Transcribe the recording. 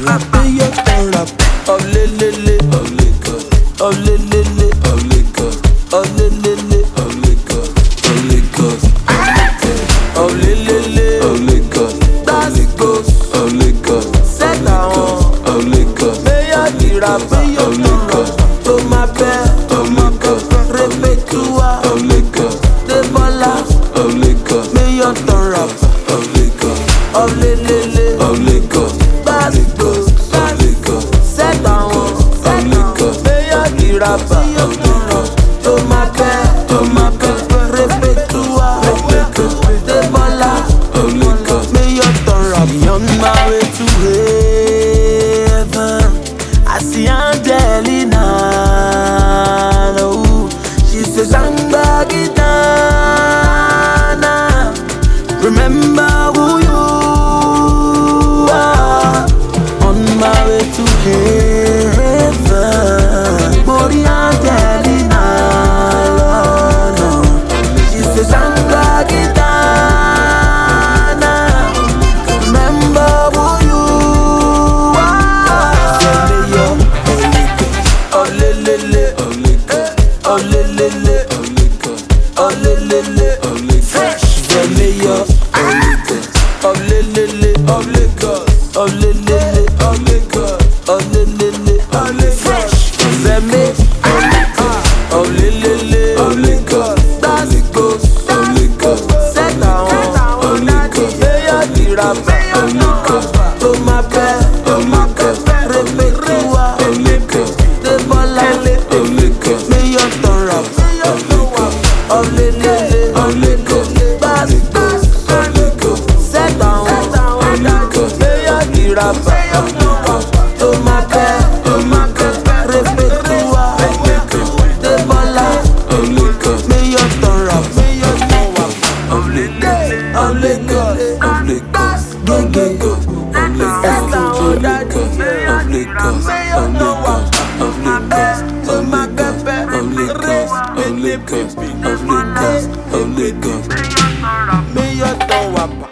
meilleur ton rap. Oh lélélé, oh Lagos, oh lélélé, oh Lagos, oh lélélé, oh Lagos, oh Lagos, oh lélélé, oh Lagos, oh Lagos, oh Lagos, c'est ta honte, oh Lagos, meilleur du rap, oh Lagos, oh ma belle, oh Lagos, répète-toi, oh Lagos, des ballas, oh Lagos, meilleur ton rap, oh Lagos, oh lélélé, oh Lagos, Basco, c'est ta honte, oh Lagos, meilleur du rap, oh Lagos, oh ma belle, répète-toi, des ballas, oh Lagos, meilleur ton rap. On my way to heaven, I see Angelina, oh, she says I'm back in Ghana. Remember who you are. On my way to heaven, Mori Angelina, no, she says I'm back in Ghana. Remember who you are. Oh lelele, oh Lagos, oh lelele, oh Lagos, oh lelele, oh Lagos, the mayor, oh Lagos, oh lelele, oh Lagos, oh lelele, oh Lagos, oh lelele, oh Lagos, the mayor, oh lelele, oh Lagos, that's goes, oh Lagos, set down, oh Lagos, mayor di rap, oh Lagos, oh ma belle, oh Lagos, répète-toi, oh Lagos, des ballas, oh Lagos, meilleur ton rap, oh lelele, oh Lagos, Basco, oh Lagos, set down, oh Lagos, meilleur du rap, oh Lagos, oh ma belle, répète-toi, oh Lagos, des ballas, oh Lagos, meilleur ton rap, oh lelele, oh Lagos, oh Lagos, oh Lagos, oh Lagos, oh Lagos, oh Lagos, oh Lagos, oh Lagos, oh Lagos, oh Lagos, oh Lagos, oh Lagos, oh Lagos, meilleur ton rap.